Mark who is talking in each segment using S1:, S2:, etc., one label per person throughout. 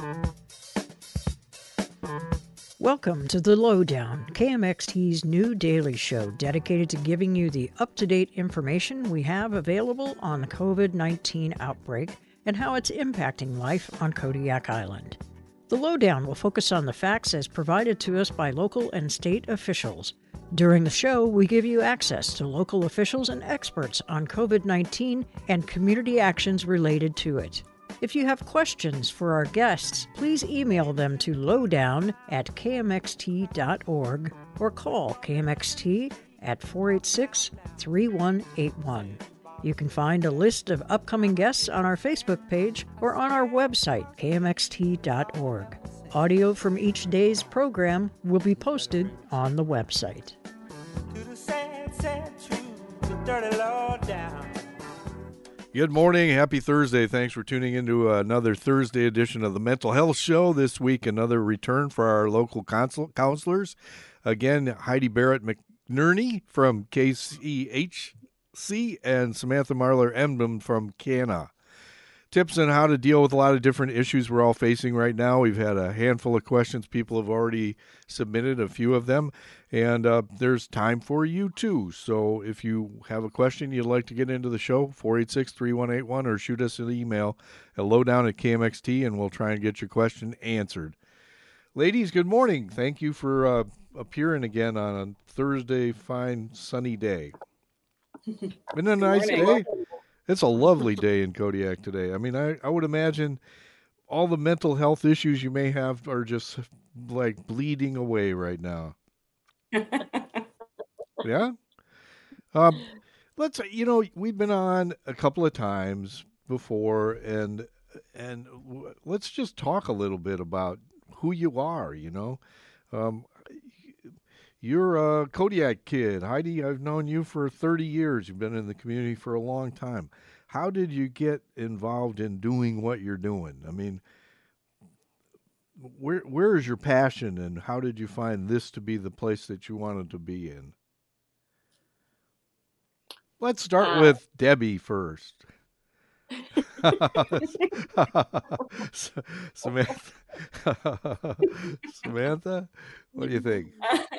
S1: Welcome to The Lowdown, KMXT's new daily show dedicated to giving you the up-to-date information we have available on the COVID-19 outbreak and how it's impacting life on Kodiak Island. The Lowdown will focus on the facts as provided to us by local and state officials. During the show, we give you access to local officials and experts on COVID-19 and community actions related to it. If you have questions for our guests, please email them to lowdown@kmxt.org or call KMXT at 486-3181. You can find a list of upcoming guests on our Facebook page or on our website, kmxt.org. Audio from each day's program will be posted on the website.
S2: To the sad, sad truth, the dirty lowdown.
S3: Good morning. Happy Thursday. Thanks for tuning into another Thursday edition of the Mental Health Show. This week, another return for our local counselors. Again, Heidi Barrett McNerney from KCHC and Samantha Marler Emdom from CANA. Tips on how to deal with a lot of different issues we're all facing right now. We've had a handful of questions. People have already submitted a few of them, and there's time for you too. So if you have a question you'd like to get into the show, 486-3181, or shoot us an email at lowdown@kmxt, and we'll try and get your question answered. Ladies, good morning. Thank you for appearing again on a Thursday, fine, sunny day. Isn't it a nice day? It's a lovely day in Kodiak today. I mean, I would imagine all the mental health issues you may have are just like bleeding away right now. Yeah? We've been on a couple of times before, and let's just talk a little bit about who you are, You're a Kodiak kid. Heidi, I've known you for 30 years. You've been in the community for a long time. How did you get involved in doing what you're doing? I mean, where is your passion, and how did you find this to be the place that you wanted to be in? Let's start with Debbie first. Samantha, what do you think?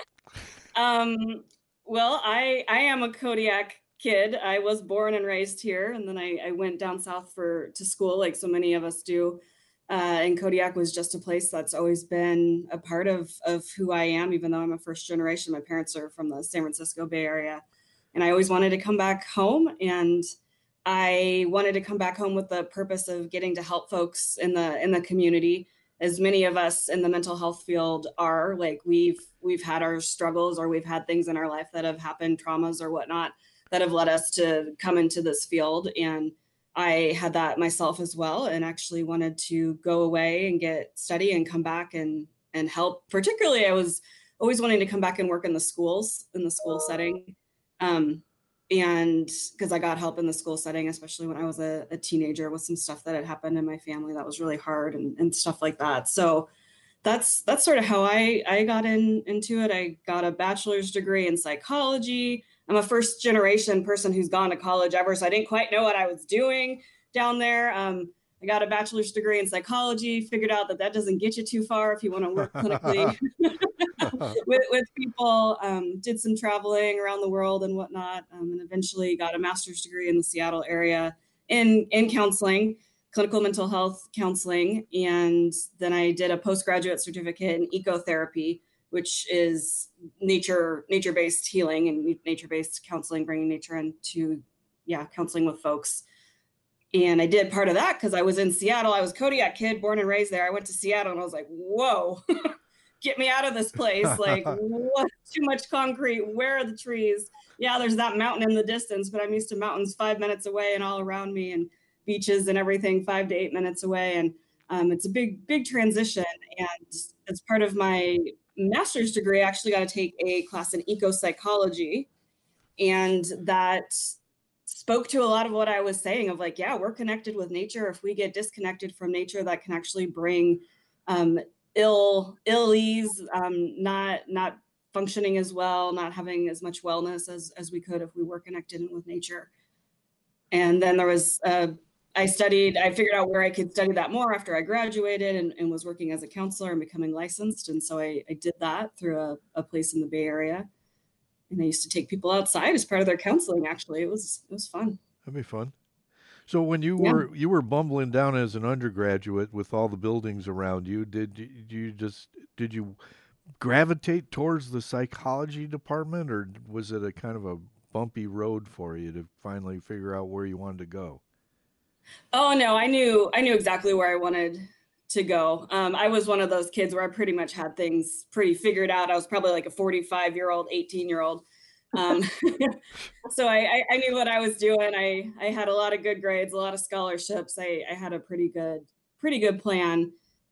S4: Well, I am a Kodiak kid. I was born and raised here, and then I went down south to school, like so many of us do. And Kodiak was just a place that's always been a part of who I am, even though I'm a first generation. My parents are from the San Francisco Bay Area, and I always wanted to come back home. And I wanted to come back home with the purpose of getting to help folks in the community. As many of us in the mental health field are, like we've had our struggles, or we've had things in our life that have happened, traumas or whatnot, that have led us to come into this field. And I had that myself as well, and actually wanted to go away and get study and come back and help. Particularly, I was always wanting to come back and work in the school setting. And because I got help in the school setting, especially when I was a teenager, with some stuff that had happened in my family that was really hard and stuff like that. So that's sort of how I got into it. I got a bachelor's degree in psychology. I'm a first generation person who's gone to college ever, so I didn't quite know what I was doing down there. I got a bachelor's degree in psychology, figured out that doesn't get you too far if you want to work clinically with people, did some traveling around the world and whatnot, and eventually got a master's degree in the Seattle area in counseling, clinical mental health counseling. And then I did a postgraduate certificate in ecotherapy, which is nature-based healing and nature-based counseling, bringing nature into, counseling with folks. And I did part of that because I was in Seattle. I was a Kodiak kid, born and raised there. I went to Seattle and I was like, whoa, get me out of this place. Like, what? Too much concrete. Where are the trees? Yeah, there's that mountain in the distance, but I'm used to mountains 5 minutes away and all around me, and beaches and everything 5 to 8 minutes away. And it's a big transition. And as part of my master's degree, I actually got to take a class in eco-psychology. And that spoke to a lot of what I was saying of like, yeah, we're connected with nature. If we get disconnected from nature, that can actually bring ill ease, not functioning as well, not having as much wellness as we could if we were connected with nature. And then there was I figured out where I could study that more after I graduated and was working as a counselor and becoming licensed. And so I did that through a place in the Bay Area. And I used to take people outside as part of their counseling. Actually, it was fun.
S3: That'd be fun. So when you
S4: Yeah.
S3: were bumbling down as an undergraduate with all the buildings around you, did you gravitate towards the psychology department, or was it a kind of a bumpy road for you to finally figure out where you wanted to go?
S4: Oh no, I knew exactly where I wanted to go. I was one of those kids where I pretty much had things pretty figured out. I was probably like a 45-year-old, 18-year-old. Um, so I knew what I was doing. I had a lot of good grades, a lot of scholarships. I had a pretty good plan.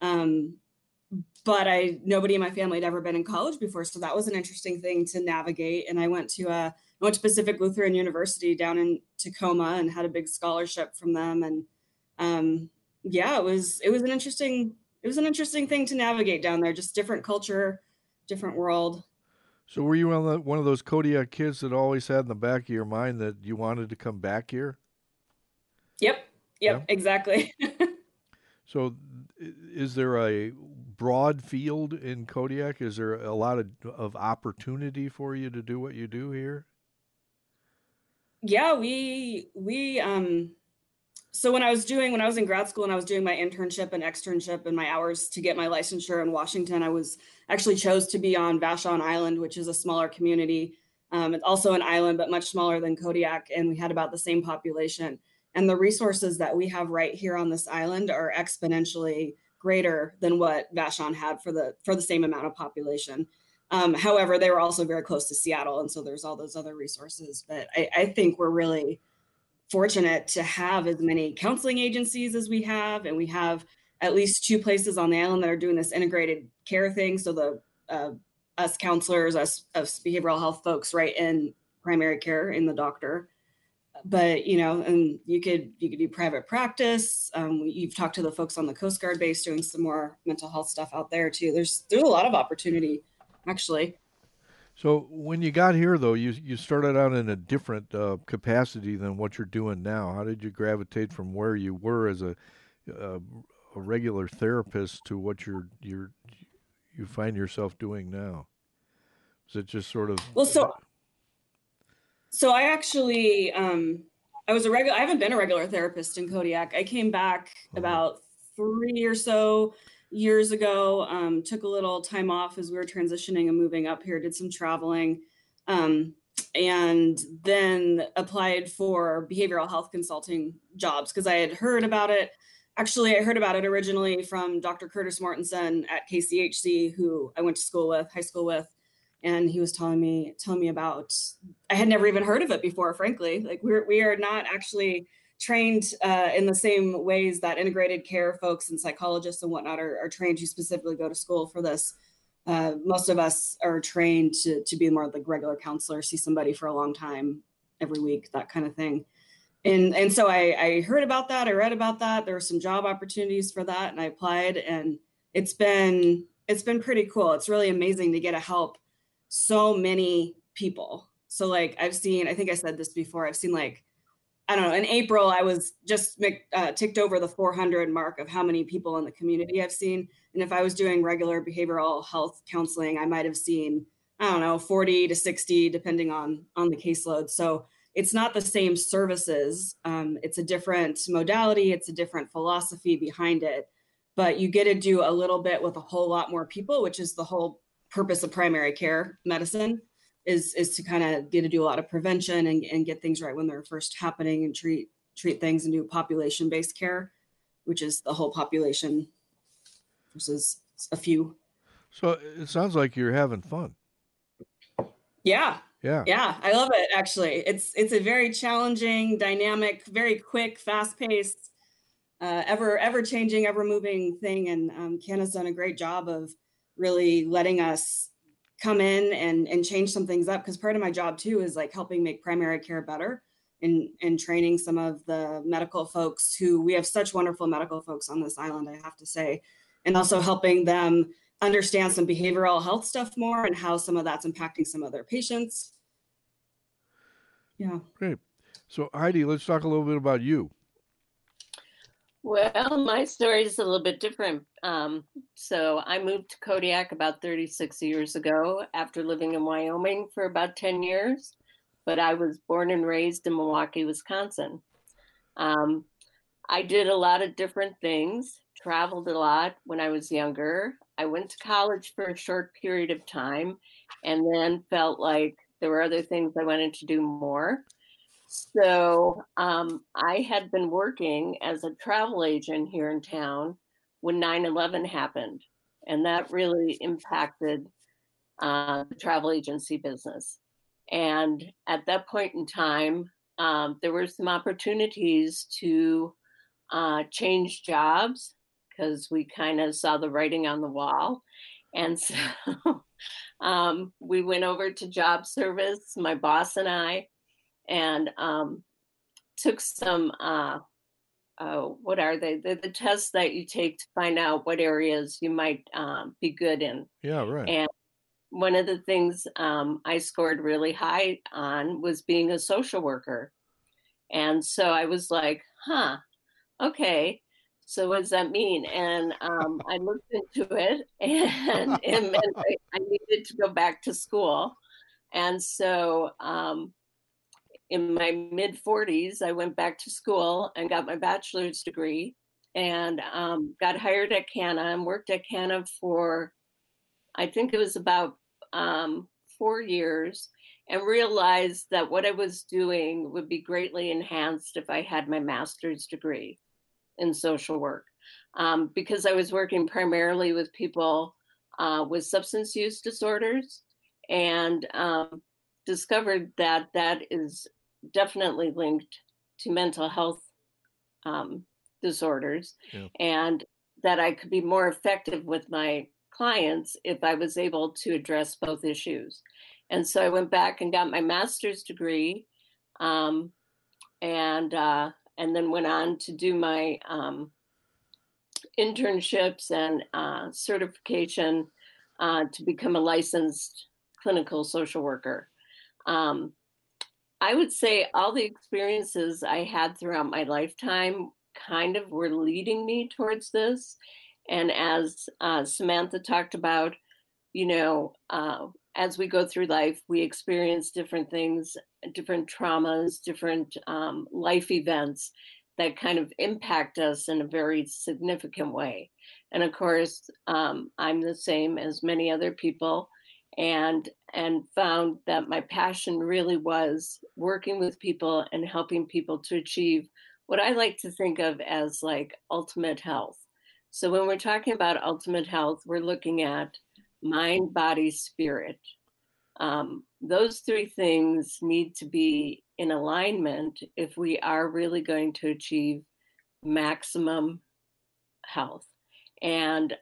S4: But nobody in my family had ever been in college before, so that was an interesting thing to navigate. And I went to Pacific Lutheran University down in Tacoma and had a big scholarship from them. And yeah, it was an interesting thing to navigate down there. Just different culture, different world.
S3: So were you one of those Kodiak kids that always had in the back of your mind that you wanted to come back here?
S4: Yep,
S3: Yeah.
S4: exactly.
S3: So is there a broad field in Kodiak? Is there a lot of opportunity for you to do what you do here?
S4: Yeah, so when I was in grad school and I was doing my internship and externship and my hours to get my licensure in Washington, I was actually chose to be on Vashon Island, which is a smaller community. It's also an island, but much smaller than Kodiak. And we had about the same population. And the resources that we have right here on this island are exponentially greater than what Vashon had for the same amount of population. However, they were also very close to Seattle. And so there's all those other resources. But I think we're really fortunate to have as many counseling agencies as we have. And we have at least 2 places on the island that are doing this integrated care thing. So us counselors, us behavioral health folks right in primary care in the doctor. But, and you could do private practice. You've talked to the folks on the Coast Guard base doing some more mental health stuff out there too. There's a lot of opportunity, actually.
S3: So when you got here, though, you started out in a different capacity than what you're doing now. How did you gravitate from where you were as a regular therapist to what you find yourself doing now? Is it just sort of
S4: So I actually I haven't been a regular therapist in Kodiak. I came back about 3 or so years ago, took a little time off as we were transitioning and moving up here, did some traveling, and then applied for behavioral health consulting jobs because I had heard about it. Actually, I heard about it originally from Dr. Curtis Mortensen at KCHC, who I went to high school with. And he was telling me about, I had never even heard of it before, frankly. Like we are not actually trained in the same ways that integrated care folks and psychologists and whatnot are trained who specifically go to school for this. Most of us are trained to be more like regular counselor, see somebody for a long time every week, that kind of thing. And so I heard about that. I read about that. There were some job opportunities for that, and I applied. And it's been pretty cool. It's really amazing to get to help so many people. So like I think I said this before, I've seen like, I don't know, in April, I was just ticked over the 400 mark of how many people in the community I've seen. And if I was doing regular behavioral health counseling, I might've seen, I don't know, 40 to 60, depending on the caseload. So it's not the same services. It's a different modality. It's a different philosophy behind it, but you get to do a little bit with a whole lot more people, which is the whole purpose of primary care medicine is to kind of get to do a lot of prevention and get things right when they're first happening and treat things and do population-based care, which is the whole population versus a few.
S3: So it sounds like you're having fun.
S4: Yeah.
S3: Yeah.
S4: Yeah. I love it. Actually, it's a very challenging, dynamic, very quick, fast paced, ever changing, ever moving thing. And Ken has done a great job of really letting us come in and change some things up. Because part of my job too is like helping make primary care better and training some of the medical folks who we have such wonderful medical folks on this island, I have to say, and also helping them understand some behavioral health stuff more and how some of that's impacting some of their patients. Yeah.
S3: Great. So Heidi, let's talk a little bit about you.
S5: Well, my story is a little bit different. So I moved to Kodiak about 36 years ago after living in Wyoming for about 10 years, but I was born and raised in Milwaukee, Wisconsin. Um, I did a lot of different things, traveled a lot when I was younger. I went to college for a short period of time and then felt like there were other things I wanted to do more. So I had been working as a travel agent here in town when 9/11 happened, and that really impacted the travel agency business. And at that point in time, there were some opportunities to change jobs because we kind of saw the writing on the wall. And so we went over to job service, my boss and I, and took some what are they? They're the tests that you take to find out what areas you might be good in.
S3: Yeah, right.
S5: And one of the things I scored really high on was being a social worker. And so I was like, huh, okay. So what does that mean? And I looked into it, and it meant I needed to go back to school. And so in my mid 40s, I went back to school and got my bachelor's degree and got hired at CANA and worked at CANA for, I think it was about 4 years, and realized that what I was doing would be greatly enhanced if I had my master's degree in social work, because I was working primarily with people with substance use disorders, and discovered that that is definitely linked to mental health disorders,
S3: Yeah.
S5: and that I could be more effective with my clients if I was able to address both issues. And so I went back and got my master's degree, and then went on to do my internships and certification to become a licensed clinical social worker. I would say all the experiences I had throughout my lifetime kind of were leading me towards this. And as Samantha talked about, you know, as we go through life, we experience different things, different traumas, different life events that kind of impact us in a very significant way. And of course, I'm the same as many other people, and found that my passion really was working with people and helping people to achieve what I like to think of as like ultimate health. So when we're talking about ultimate health, we're looking at mind, body, spirit. Those three things need to be in alignment if we are really going to achieve maximum health. And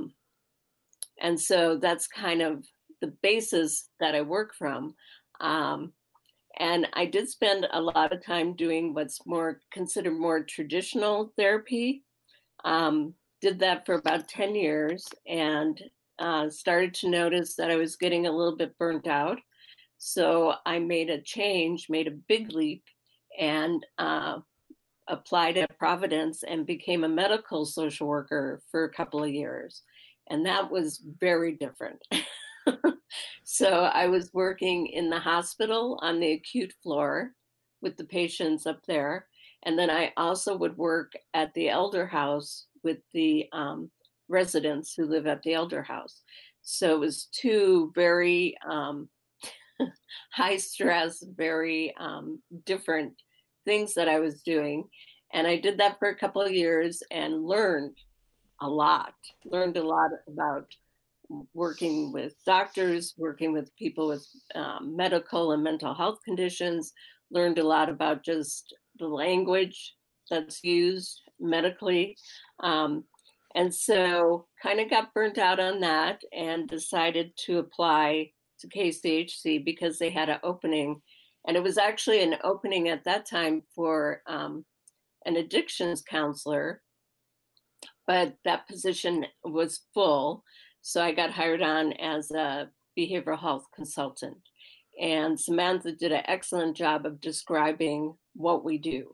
S5: so that's kind of the basis that I work from. And I did spend a lot of time doing what's considered more traditional therapy. Did that for about 10 years and started to notice that I was getting a little bit burnt out. So I made a change, made a big leap, and applied at Providence and became a medical social worker for a couple of years. And that was very different. So I was working in the hospital on the acute floor with the patients up there. And then I also would work at the elder house with the residents who live at the elder house. So it was two very high stress, very different things that I was doing. And I did that for a couple of years and learned a lot about working with doctors, working with people with medical and mental health conditions, learned a lot about just the language that's used medically. And so kind of got burnt out on that and decided to apply to KCHC because they had an opening. And it was actually an opening at that time for an addictions counselor, but that position was full. So I got hired on as a behavioral health consultant. And Samantha did an excellent job of describing what we do.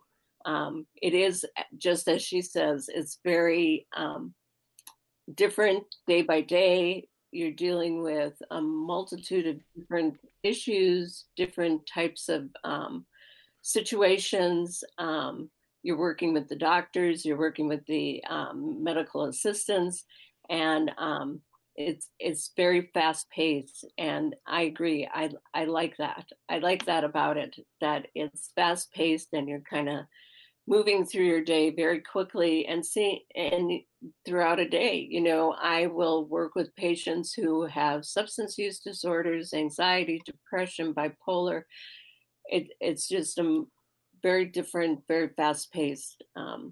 S5: it is, just as she says, it's very different day by day. You're dealing with a multitude of different issues, different types of situations. You're working with the doctors, you're working with the medical assistants, and it's very fast paced. And I agree. I like that. I like that about it, that it's fast paced and you're kind of moving through your day very quickly and throughout a day. You know, I will work with patients who have substance use disorders, anxiety, depression, bipolar. It's just a very different, very fast paced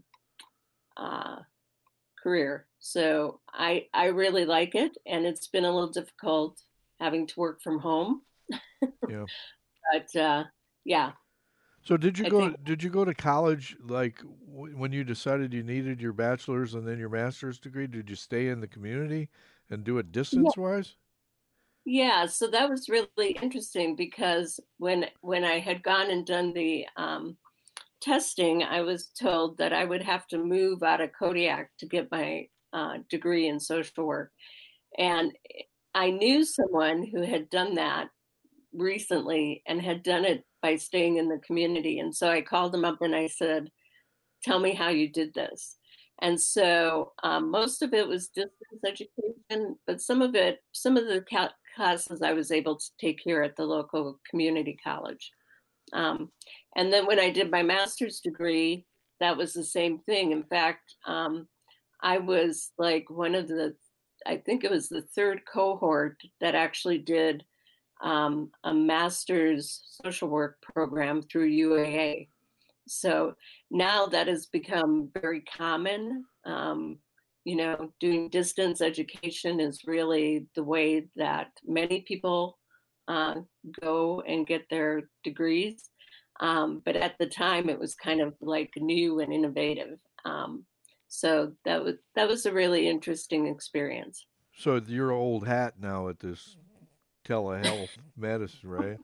S5: career. So I really like it, and it's been a little difficult having to work from home.
S3: Yeah.
S5: But yeah.
S3: So did you go to college like when you decided you needed your bachelor's and then your master's degree? Did you stay in the community and do it distance wise?
S5: Yeah, so that was really interesting because when I had gone and done the testing, I was told that I would have to move out of Kodiak to get my degree in social work. And I knew someone who had done that recently and had done it by staying in the community. And so I called him up and I said, tell me how you did this. And so most of it was distance education, but some of the classes I was able to take here at the local community college. And then when I did my master's degree, that was the same thing. In fact, I was like I think it was the third cohort that actually did a master's social work program through UAA. So now that has become very common. You know, doing distance education is really the way that many people go and get their degrees. But at the time, it was kind of like new and innovative. So that was a really interesting experience.
S3: So you're old hat now at this telehealth medicine, right?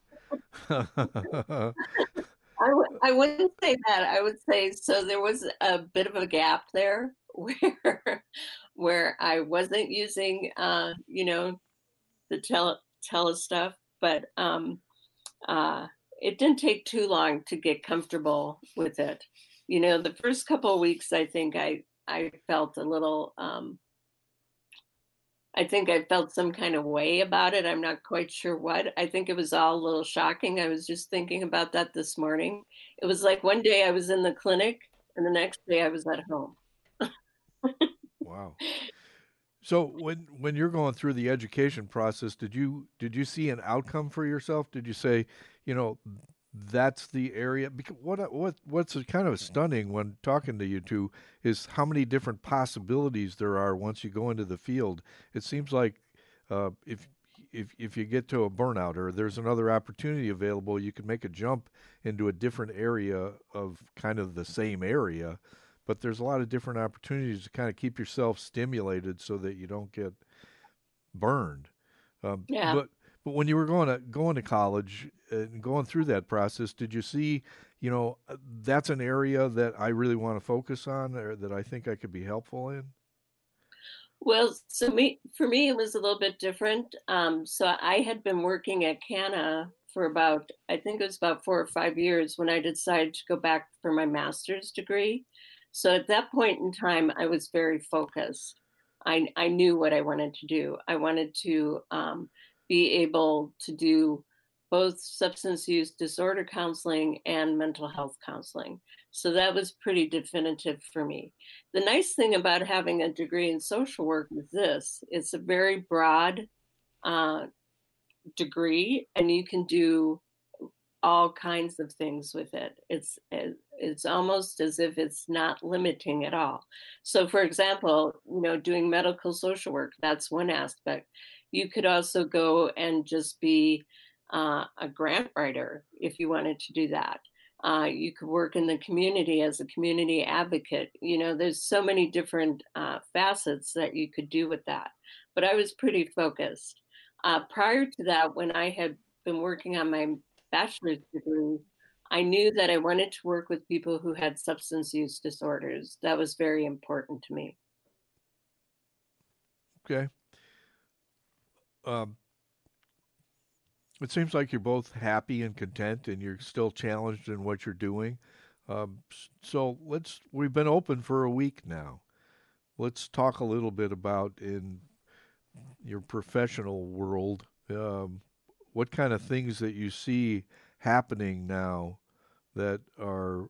S5: I wouldn't say that. I would say so. There was a bit of a gap there where I wasn't using, you know, the tele stuff, but it didn't take too long to get comfortable with it. You know, the first couple of weeks, I think I felt a little. I think I felt some kind of way about it. I'm not quite sure what. I think it was all a little shocking. I was just thinking about that this morning. It was like one day I was in the clinic and the next day I was at home.
S3: Wow. So when you're going through the education process, did you see an outcome for yourself? Did you say, you know, that's the area? Because what's kind of stunning when talking to you two is how many different possibilities there are once you go into the field. It seems like if you get to a burnout or there's another opportunity available, you can make a jump into a different area of kind of the same area. But there's a lot of different opportunities to kind of keep yourself stimulated so that you don't get burned.
S5: Yeah.
S3: But when you were going to college and going through that process, did you see, you know, that's an area that I really want to focus on or that I think I could be helpful in?
S5: Well, for me, it was a little bit different. So I had been working at CANA for I think it was about 4 or 5 years when I decided to go back for my master's degree. So at that point in time, I was very focused. I knew what I wanted to do. I wanted to be able to do both substance use disorder counseling and mental health counseling. So that was pretty definitive for me. The nice thing about having a degree in social work is this: it's a very broad degree, and you can do all kinds of things with it. It's almost as if it's not limiting at all. So for example, you know, doing medical social work, that's one aspect. You could also go and just be a grant writer if you wanted to do that. You could work in the community as a community advocate. You know, there's so many different facets that you could do with that. But I was pretty focused. Prior to that, when I had been working on my bachelor's degree, I knew that I wanted to work with people who had substance use disorders. That was very important to me.
S3: Okay. Um, it seems like you're both happy and content, and you're still challenged in what you're doing. So we've been open for a week now. Let's talk a little bit about in your professional world, what kind of things that you see happening now that are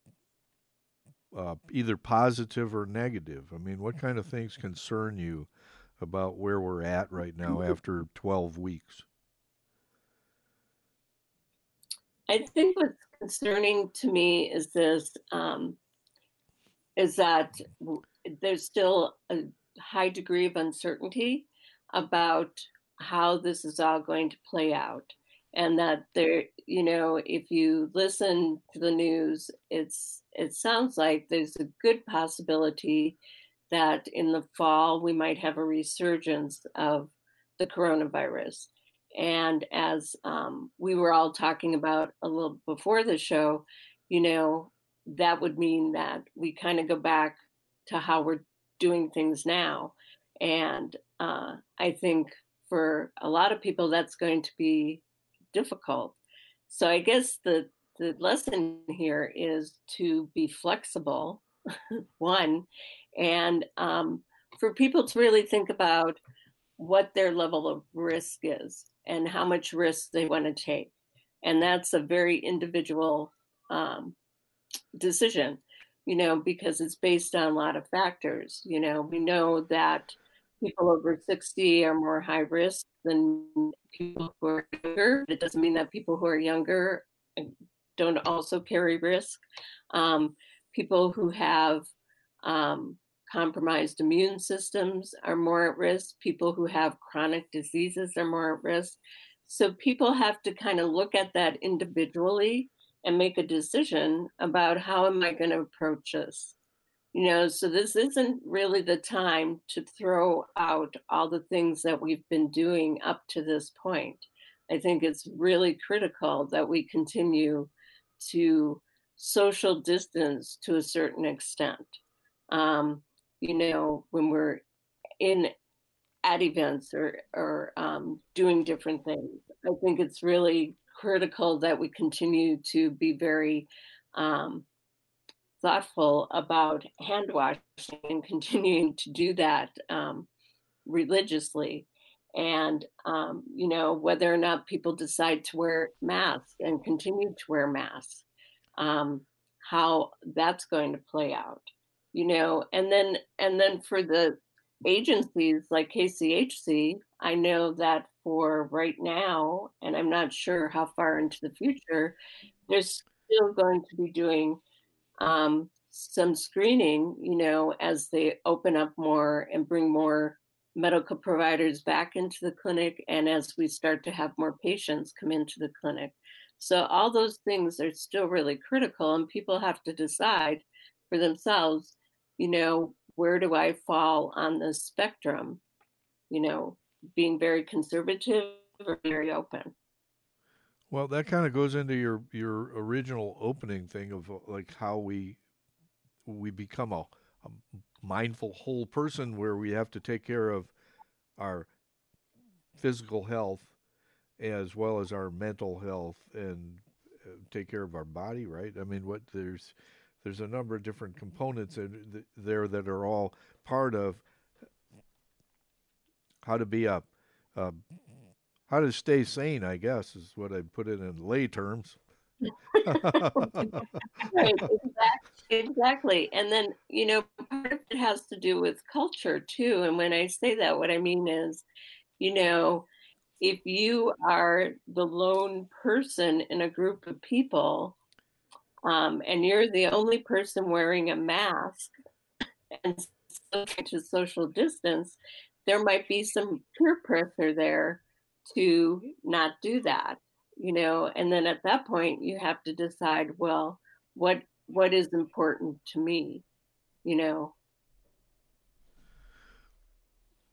S3: either positive or negative. I mean, what kind of things concern you about where we're at right now after 12 weeks?
S5: I think what's concerning to me is this, is that there's still a high degree of uncertainty about how this is all going to play out. And that there, if you listen to the news, it sounds like there's a good possibility that in the fall we might have a resurgence of the coronavirus. And as we were all talking about a little before the show, that would mean that we kind of go back to how we're doing things now. And I think for a lot of people, that's going to be difficult. So I guess the lesson here is to be flexible, one, and for people to really think about what their level of risk is and how much risk they want to take. And that's a very individual decision, because it's based on a lot of factors. We know that people over 60 are more high risk than people who are younger. It doesn't mean that people who are younger don't also carry risk. People who have compromised immune systems are more at risk. People who have chronic diseases are more at risk. So people have to kind of look at that individually and make a decision about how am I going to approach this. So this isn't really the time to throw out all the things that we've been doing up to this point. I think it's really critical that we continue to social distance to a certain extent. When we're at events or doing different things, I think it's really critical that we continue to be very thoughtful about hand washing and continuing to do that religiously. And, whether or not people decide to wear masks and continue to wear masks, how that's going to play out, and then for the agencies like KCHC, I know that for right now, and I'm not sure how far into the future, they're still going to be doing some screening, as they open up more and bring more medical providers back into the clinic, and as we start to have more patients come into the clinic. So all those things are still really critical, and people have to decide for themselves, where do I fall on the spectrum, being very conservative or very open.
S3: Well, that kind of goes into your original opening thing of like how we become a mindful whole person, where we have to take care of our physical health as well as our mental health and take care of our body, right? I mean, there's a number of different components there that are all part of how to be how to stay sane, I guess, is what I put it in lay terms.
S5: Right, exactly. And then, part of it has to do with culture too. And when I say that, what I mean is, if you are the lone person in a group of people, and you're the only person wearing a mask and to social distance, there might be some peer pressure there to not do that, and then at that point you have to decide, well, what is important to me,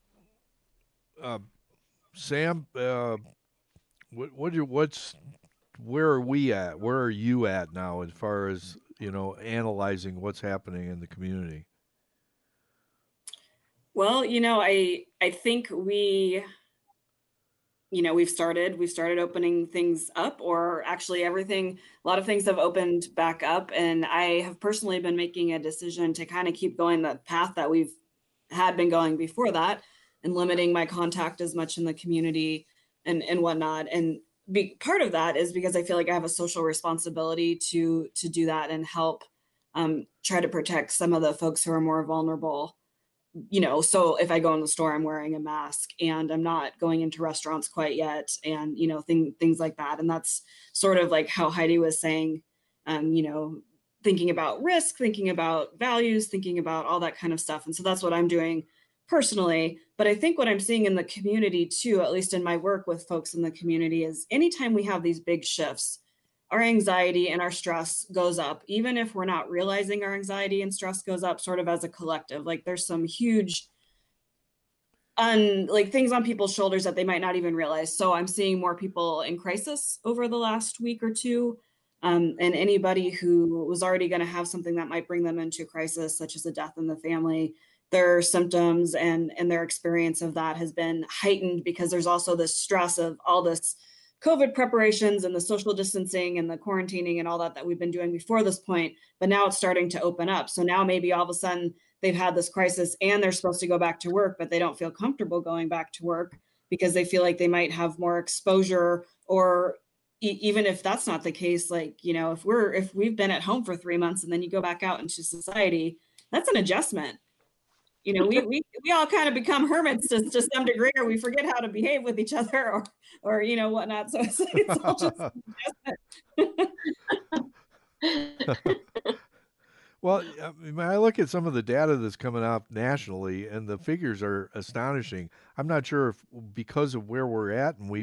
S3: Sam, what's where are we at? Where are you at now as far as, analyzing what's happening in the community?
S4: Well, I think we've started opening things up, or actually a lot of things have opened back up. And I have personally been making a decision to kind of keep going the path that we've had been going before that, and limiting my contact as much in the community and whatnot. And part of that is because I feel like I have a social responsibility to do that and help try to protect some of the folks who are more vulnerable. So if I go in the store, I'm wearing a mask, and I'm not going into restaurants quite yet, and things like that. And that's sort of like how Heidi was saying, thinking about risk, thinking about values, thinking about all that kind of stuff. And so that's what I'm doing personally. But I think what I'm seeing in the community too, at least in my work with folks in the community, is anytime we have these big shifts, our anxiety and our stress goes up, even if we're not realizing our anxiety and stress goes up sort of as a collective. Like there's some huge things on people's shoulders that they might not even realize. So I'm seeing more people in crisis over the last week or two. And anybody who was already going to have something that might bring them into crisis, such as a death in the family, their symptoms and their experience of that has been heightened because there's also this stress of all this COVID preparations and the social distancing and the quarantining and all that we've been doing before this point, but now it's starting to open up. So now maybe all of a sudden they've had this crisis and they're supposed to go back to work, but they don't feel comfortable going back to work because they feel like they might have more exposure. Or even if that's not the case, like, if we've been at home for 3 months and then you go back out into society, that's an adjustment. We all kind of become hermits to some degree, or we forget how to behave with each other or whatnot. So it's all just
S3: Well, I look at some of the data that's coming out nationally, and the figures are astonishing. I'm not sure if because of where we're at, and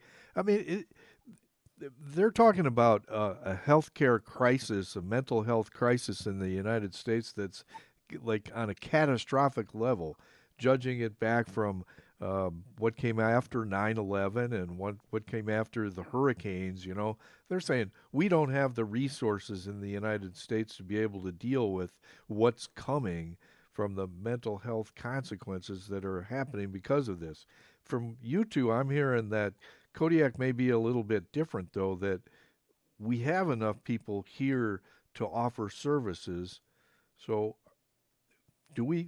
S3: they're talking about a healthcare crisis, a mental health crisis in the United States that's like on a catastrophic level, judging it back from what came after 9/11 and what came after the hurricanes. They're saying we don't have the resources in the United States to be able to deal with what's coming from the mental health consequences that are happening because of this. From you two, I'm hearing that Kodiak may be a little bit different, though, that we have enough people here to offer services. So do we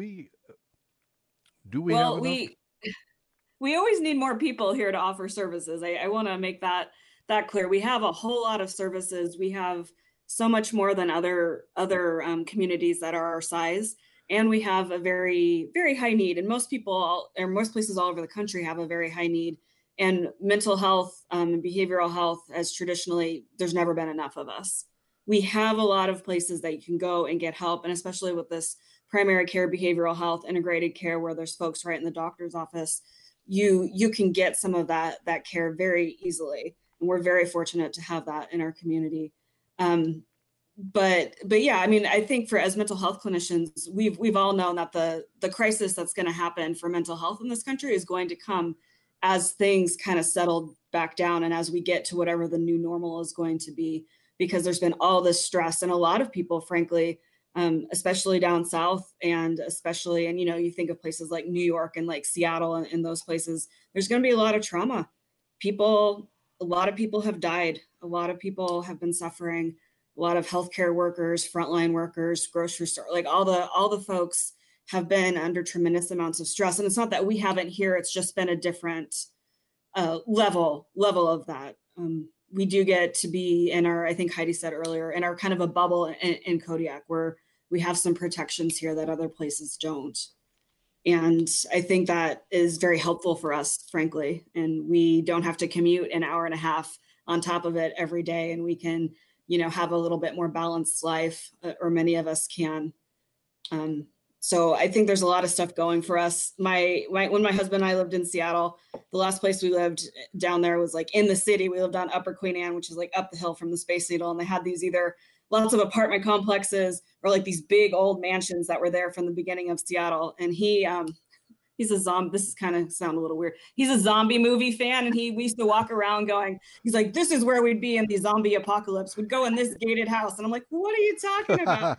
S4: well,
S3: have enough?
S4: We always need more people here to offer services. I want to make that clear. We have a whole lot of services. We have so much more than other communities that are our size, and we have a very, very high need. And most places all over the country have a very high need. And mental health and behavioral health, as traditionally, there's never been enough of us. We have a lot of places that you can go and get help, and especially with this primary care, behavioral health, integrated care, where there's folks right in the doctor's office, you can get some of that care very easily. And we're very fortunate to have that in our community. But yeah, I think as mental health clinicians, we've all known that the crisis that's going to happen for mental health in this country is going to come as things kind of settle back down and as we get to whatever the new normal is going to be, because there's been all this stress. And a lot of people, frankly, especially down south, and you think of places like New York and like Seattle and those places, there's going to be a lot of trauma. A lot of people have died. A lot of people have been suffering. A lot of healthcare workers, frontline workers, grocery store, like all the folks have been under tremendous amounts of stress. And it's not that we haven't here, it's just been a different level of that. We do get to be in I think Heidi said earlier, in our kind of a bubble in Kodiak, where we have some protections here that other places don't. And I think that is very helpful for us, frankly. And we don't have to commute an hour and a half on top of it every day. And we can, have a little bit more balanced life, or many of us can. So I think there's a lot of stuff going for us. When my husband and I lived in Seattle, the last place we lived down there was like in the city. We lived on Upper Queen Anne, which is like up the hill from the Space Needle. And they had these either lots of apartment complexes or like these big old mansions that were there from the beginning of Seattle. And he he's a zombie. This is kind of sound a little weird. He's a zombie movie fan, and we used to walk around going, he's like, this is where we'd be in the zombie apocalypse. We'd go in this gated house, and I'm like, what are you talking about?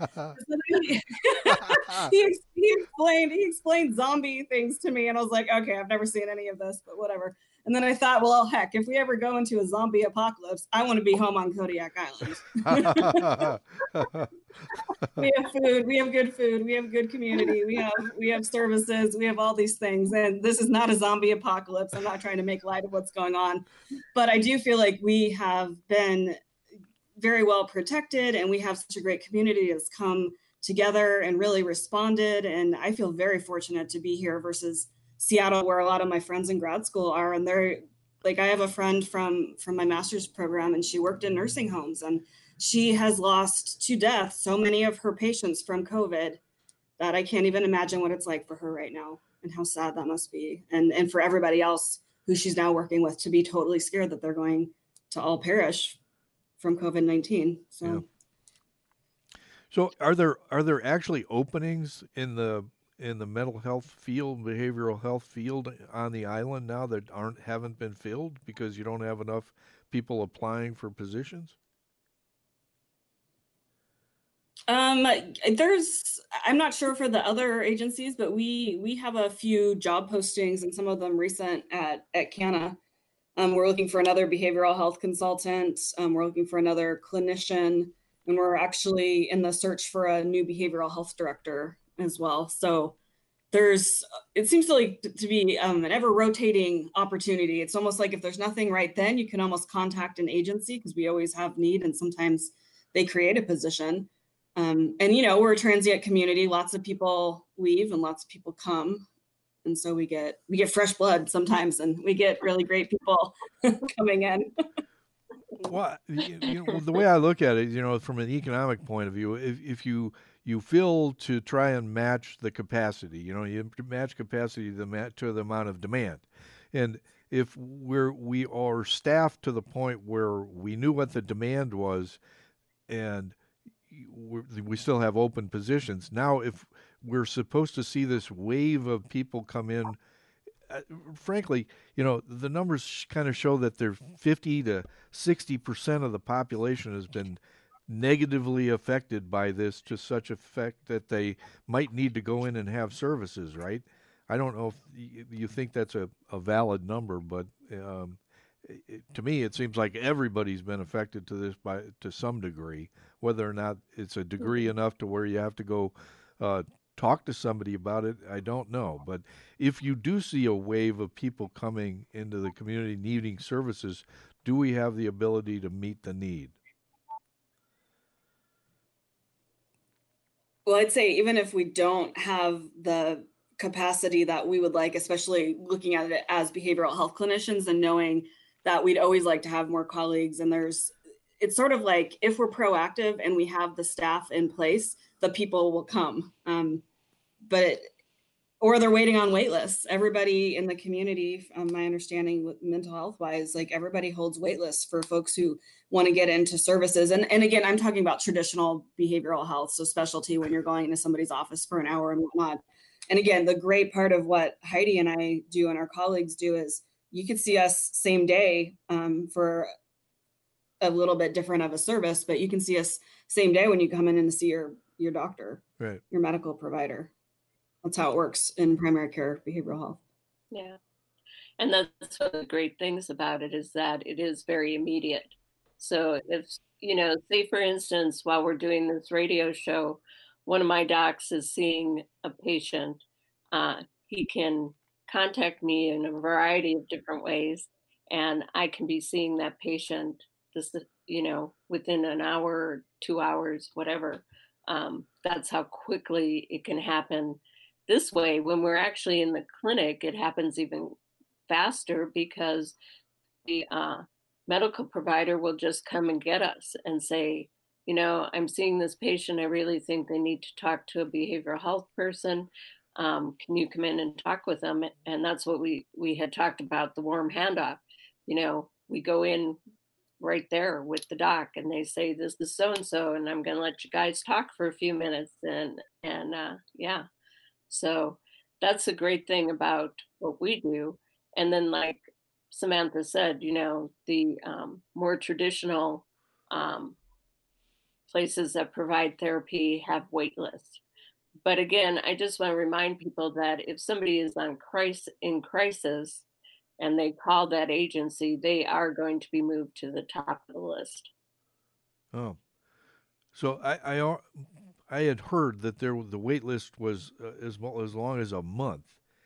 S4: He explained zombie things to me, and I was like, okay, I've never seen any of this, but whatever. And then I thought, well, heck, if we ever go into a zombie apocalypse, I want to be home on Kodiak Island. We have food, we have good food, we have good community, we have services, we have all these things. And this is not a zombie apocalypse. I'm not trying to make light of what's going on, but I do feel like we have been very well protected, and we have such a great community that's come together and really responded. And I feel very fortunate to be here versus Seattle, where a lot of my friends in grad school are. And they're like, I have a friend from my master's program, and she worked in nursing homes, and she has lost to death so many of her patients from COVID that I can't even imagine what it's like for her right now, and how sad that must be. And for everybody else who she's now working with to be totally scared that they're going to all perish from COVID-19. So,
S3: yeah. So are there actually openings in the mental health field, behavioral health field on the island now that haven't been filled because you don't have enough people applying for positions?
S4: I'm not sure for the other agencies, but we have a few job postings, and some of them recent at CANA. We're looking for another behavioral health consultant. We're looking for another clinician, and we're actually in the search for a new behavioral health director as well. So it seems to be an ever rotating opportunity. It's almost like if there's nothing right then, you can almost contact an agency, because we always have need, and sometimes they create a position. And we're a transient community. Lots of people leave and lots of people come. And so we get fresh blood sometimes, and we get really great people coming in.
S3: Well, the way I look at it, from an economic point of view, if you fill to try and match the capacity, you match capacity to the amount of demand. And if we are staffed to the point where we knew what the demand was, and we still have open positions. Now, if we're supposed to see this wave of people come in, frankly, the numbers kind of show that 50 to 60% of the population has been negatively affected by this, to such effect that they might need to go in and have services, right? I don't know if you think that's a valid number, but to me, it seems like everybody's been affected to some degree. Whether or not it's a degree enough to where you have to go talk to somebody about it, I don't know. But if you do see a wave of people coming into the community needing services, do we have the ability to meet the need?
S4: Well, I'd say even if we don't have the capacity that we would like, especially looking at it as behavioral health clinicians and knowing that we'd always like to have more colleagues, and it's sort of like, if we're proactive and we have the staff in place, the people will come. Or they're waiting on wait lists. Everybody in the community, my understanding with mental health wise, like everybody holds wait lists for folks who want to get into services. And again, I'm talking about traditional behavioral health, so specialty, when you're going into somebody's office for an hour and whatnot. And again, the great part of what Heidi and I do and our colleagues do is you could see us same day for a little bit different of a service, but you can see us same day when you come in and see your doctor,
S3: right,
S4: your medical provider. That's how it works in primary care behavioral health.
S5: Yeah. And that's one of the great things about it, is that it is very immediate. So if, say for instance, while we're doing this radio show, one of my docs is seeing a patient, he can contact me in a variety of different ways, and I can be seeing that patient within an hour, 2 hours, whatever. That's how quickly it can happen. This way, when we're actually in the clinic, it happens even faster, because the medical provider will just come and get us and say, I'm seeing this patient. I really think they need to talk to a behavioral health person. Can you come in and talk with them? And that's what we had talked about, the warm handoff. We go in right there with the doc, and they say, this is so-and-so, and I'm going to let you guys talk for a few minutes. And yeah. So that's a great thing about what we do. And then, like Samantha said, the more traditional um, places that provide therapy have wait lists. But again, I just want to remind people that if somebody is in crisis and they call that agency, they are going to be moved to the top of the list.
S3: Oh, so I had heard that the wait list was as long as a month.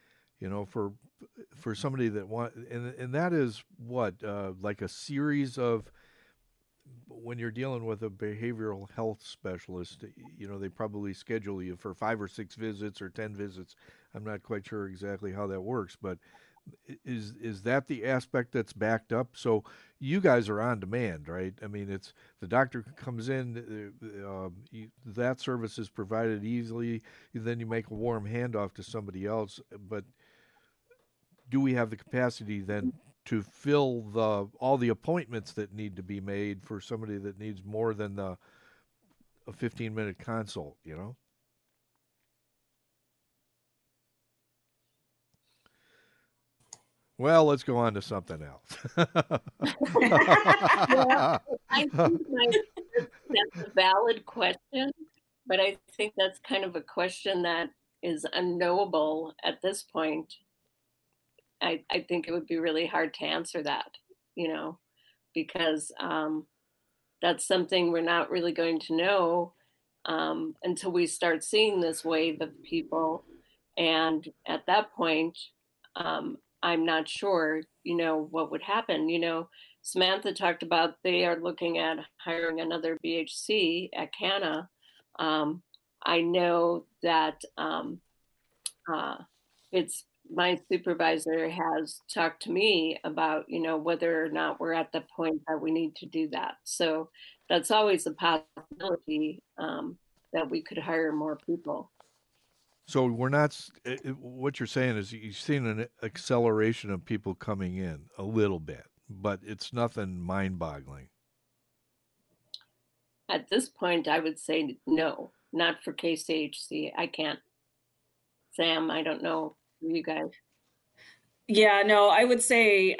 S3: For somebody that and that is what like a series of, when you're dealing with a behavioral health specialist, they probably schedule you for 5 or 6 visits or 10 visits. I'm not quite sure exactly how that works, but is that the aspect that's backed up? So you guys are on demand, right? I mean, it's the doctor comes in, that service is provided easily. Then you make a warm handoff to somebody else. But do we have the capacity then to fill all the appointments that need to be made for somebody that needs more than a 15-minute consult? Well, let's go on to something else.
S5: Yeah, I think that's a valid question, but I think that's kind of a question that is unknowable at this point. I think it would be really hard to answer that, because that's something we're not really going to know until we start seeing this wave of people. And at that point, I'm not sure, what would happen. Samantha talked about they are looking at hiring another BHC at CANA. I know that it's my supervisor has talked to me about, whether or not we're at the point that we need to do that. So that's always a possibility that we could hire more people.
S3: So we're not. What you're saying is you've seen an acceleration of people coming in a little bit, but it's nothing mind-boggling.
S5: At this point, I would say no, not for KCHC. I can't. Sam, I don't know you guys.
S4: Yeah, no, I would say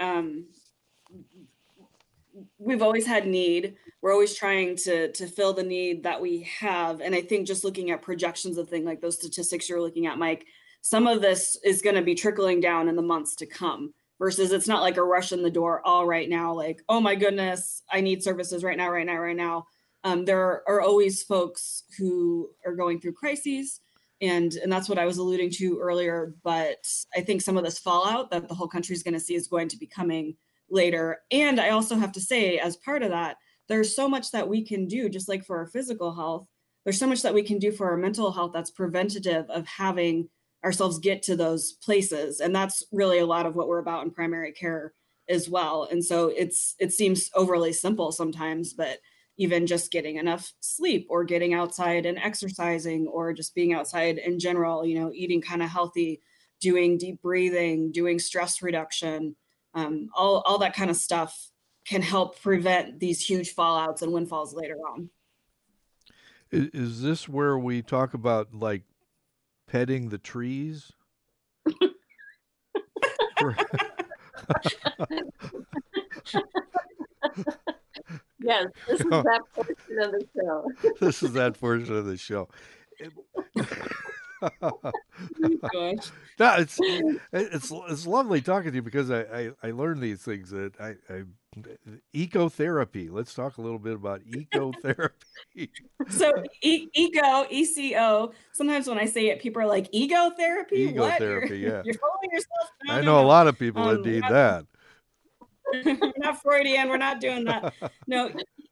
S4: we've always had need. We're always trying to fill the need that we have. And I think just looking at projections of things like those statistics you're looking at, Mike, some of this is going to be trickling down in the months to come, versus it's not like a rush in the door all right now, like, oh my goodness, I need services right now. There are always folks who are going through crises. And that's what I was alluding to earlier. But I think some of this fallout that the whole country is going to see is going to be coming later. And I also have to say, as part of that, there's so much that we can do, just like for our physical health, there's so much that we can do for our mental health that's preventative of having ourselves get to those places. And that's really a lot of what we're about in primary care as well. And so it seems overly simple sometimes, but even just getting enough sleep or getting outside and exercising or just being outside in general, eating kind of healthy, doing deep breathing, doing stress reduction, all that kind of stuff can help prevent these huge fallouts and windfalls later on.
S3: Is this where we talk about like petting the trees?
S5: Yes, this is that portion of the show.
S3: This is that portion of the show.
S4: Gosh.
S3: No, it's lovely talking to you, because I learned these things that I ecotherapy. Let's talk a little bit about ecotherapy.
S4: So ECO. Sometimes when I say it, people are like, ego therapy? What?
S3: Ecotherapy, yeah.
S4: You're fooling yourself.
S3: I know a lot of people that need that.
S4: We're not Freudian. We're not doing that. No,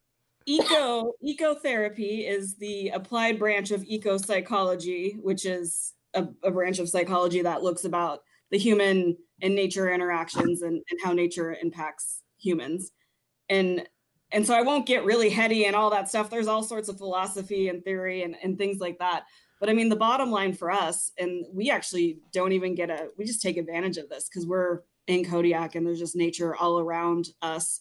S4: ecotherapy is the applied branch of eco-psychology, which is a branch of psychology that looks about the human and nature interactions and how nature impacts humans. And so I won't get really heady and all that stuff. There's all sorts of philosophy and theory and things like that. But I mean, the bottom line for us, and we actually don't even we just take advantage of this because we're in Kodiak and there's just nature all around us.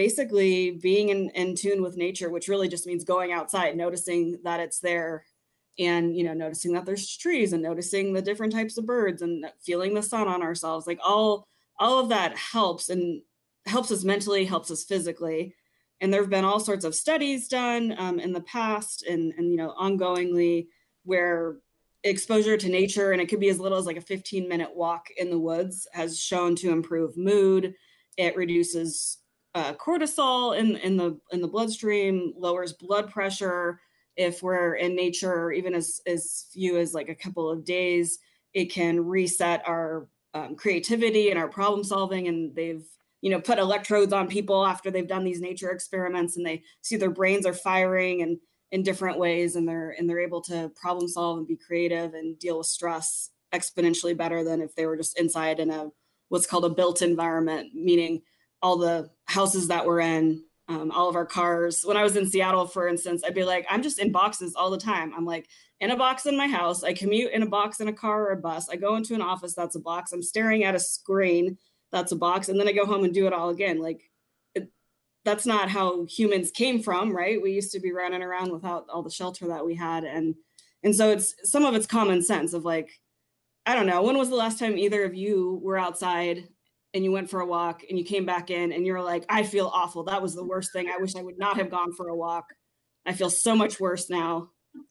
S4: Basically being in tune with nature, which really just means going outside, noticing that it's there, and, noticing that there's trees and noticing the different types of birds and feeling the sun on ourselves, like all of that helps, and helps us mentally, helps us physically. And there have been all sorts of studies done in the past and ongoingly, where exposure to nature, and it could be as little as like a 15-minute walk in the woods, has shown to improve mood. It reduces cortisol in the bloodstream, lowers blood pressure. If we're in nature, even as few as like a couple of days, it can reset our creativity and our problem solving. And they've put electrodes on people after they've done these nature experiments, and they see their brains are firing and in different ways, and they're able to problem solve and be creative and deal with stress exponentially better than if they were just inside in a what's called a built environment, meaning all the houses that we're in, all of our cars. When I was in Seattle, for instance, I'd be like, I'm just in boxes all the time. I'm like in a box in my house. I commute in a box in a car or a bus. I go into an office, that's a box. I'm staring at a screen, that's a box. And then I go home and do it all again. Like, that's not how humans came from, right? We used to be running around without all the shelter that we had. And so some of it's common sense of like, I don't know, when was the last time either of you were outside and you went for a walk and you came back in and you're like, I feel awful. That was the worst thing. I wish I would not have gone for a walk. I feel so much worse now.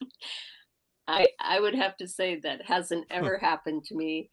S5: I would have to say that hasn't ever happened to me.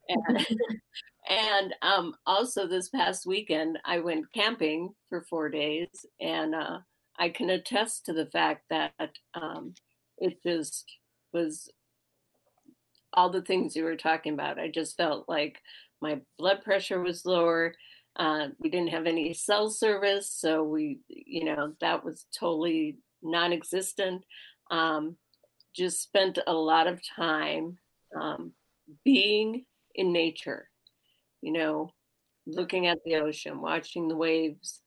S5: And also this past weekend, I went camping for 4 days, and I can attest to the fact that it just was all the things you were talking about. I just felt like my blood pressure was lower. We didn't have any cell service, so that was totally non-existent. Just spent a lot of time being in nature. Looking at the ocean, watching the waves,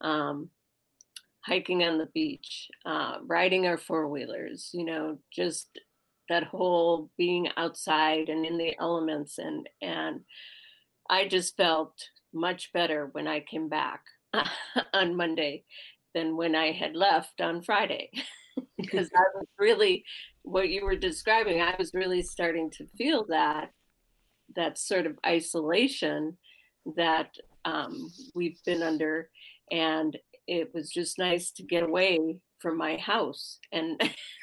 S5: hiking on the beach, riding our four-wheelers, just that whole being outside and in the elements. And I just felt much better when I came back on Monday than when I had left on Friday. Because I was really, what you were describing, I was really starting to feel that sort of isolation that we've been under, and it was just nice to get away from my house and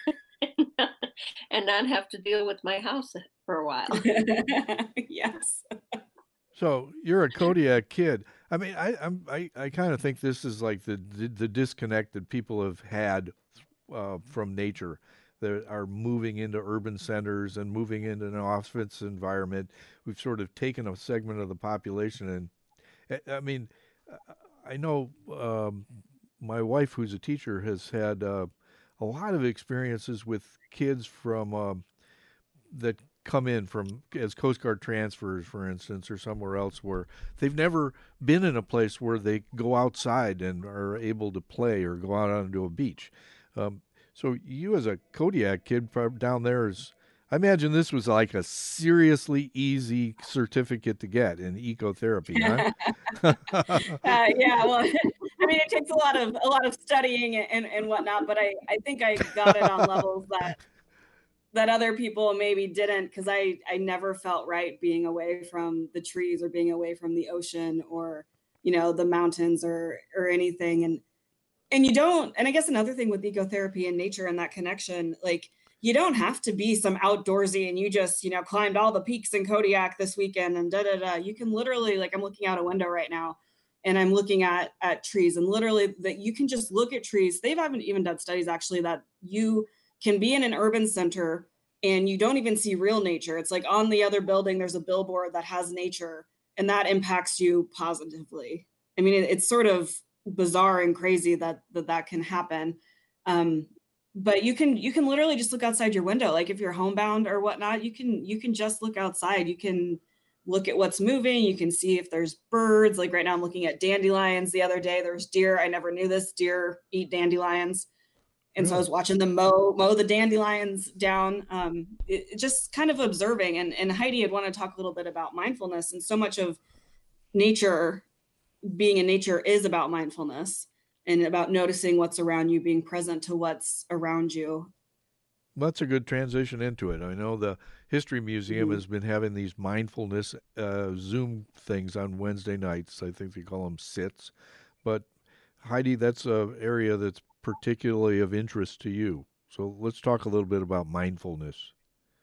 S5: and not have to deal with my house for a while.
S4: Yes.
S3: So you're a Kodiak kid. I mean, I kind of think this is like the disconnect that people have had from nature. That are moving into urban centers and moving into an office environment. We've sort of taken a segment of the population, and I mean, I know my wife, who's a teacher, has had a lot of experiences with kids from that come in from as Coast Guard transfers, for instance, or somewhere else where they've never been in a place where they go outside and are able to play or go out onto a beach. So you as a Kodiak kid down there I imagine this was like a seriously easy certificate to get in ecotherapy, huh?
S4: Yeah, well, I mean, it takes a lot of studying and whatnot, but I think I got it on levels that other people maybe didn't, because I never felt right being away from the trees or being away from the ocean or, the mountains or anything. And you don't, and I guess another thing with ecotherapy and nature and that connection, like you don't have to be some outdoorsy and you just, climbed all the peaks in Kodiak this weekend and You can literally, like I'm looking out a window right now and I'm looking at trees, and literally that you can just look at trees. They haven't even done studies actually that you can be in an urban center and you don't even see real nature. It's like on the other building, there's a billboard that has nature and that impacts you positively. I mean, it's sort of bizarre and crazy that can happen. But you can literally just look outside your window. Like if you're homebound or whatnot, you can just look outside. You can look at what's moving. You can see if there's birds. Like right now I'm looking at dandelions. The other day there was deer. I never knew this. Deer eat dandelions. And so I was watching them mow the dandelions down. It just kind of observing. And Heidi had wanted to talk a little bit about mindfulness, and so much of nature, being in nature, is about mindfulness and about noticing what's around you, being present to what's around you.
S3: That's a good transition into it. I know the History Museum has been having these mindfulness Zoom things on Wednesday nights. I think they call them sits. But Heidi, that's an area that's particularly of interest to you. So let's talk a little bit about mindfulness.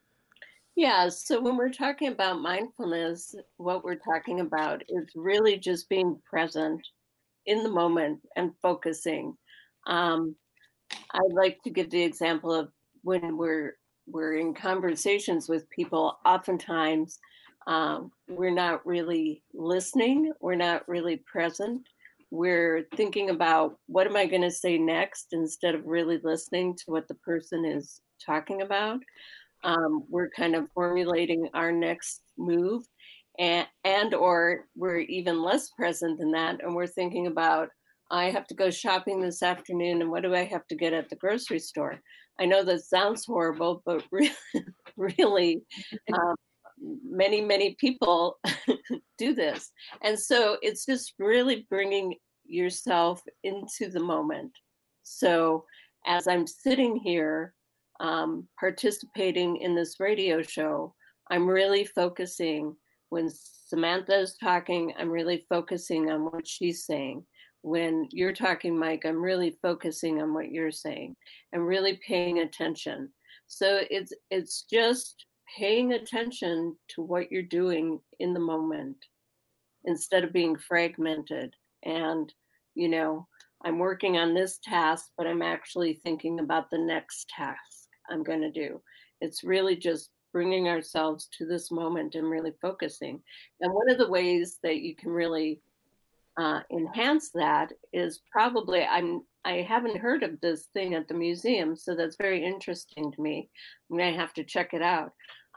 S5: Yeah, so when we're talking about mindfulness, what we're talking about is really just being present in the moment and focusing. Um, I'd like to give the example of when we're in conversations with people. Oftentimes, we're not really listening. We're not really present. We're thinking about what am I going to say next instead of really listening to what the person is talking about. We're kind of formulating our next move, and or we're even less present than that, and we're thinking about I have to go shopping this afternoon, and what do I have to get at the grocery store? I know that sounds horrible, but really, um, many people do this, and so it's just really bringing yourself into the moment. So as I'm sitting here participating in this radio show, I'm really focusing. When Samantha is talking, I'm really focusing on what she's saying. When you're talking, Mike, I'm really focusing on what you're saying and really paying attention. So it's just paying attention to what you're doing in the moment instead of being fragmented. And, you know, I'm working on this task, but I'm actually thinking about the next task I'm going to do. It's really just bringing ourselves to this moment and really focusing. And one of the ways that you can really enhance that is probably I haven't heard of this thing at the museum, so that's very interesting to me. I'm going to have to check it out.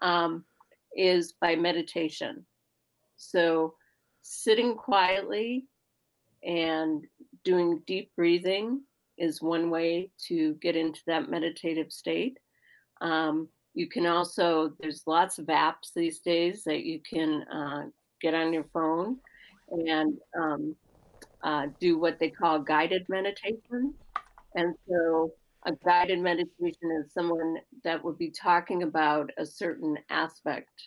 S5: Is by meditation. So sitting quietly and doing deep breathing is one way to get into that meditative state. You can also, there's lots of apps these days that you can get on your phone and do what they call guided meditation. And so a guided meditation is someone that would be talking about a certain aspect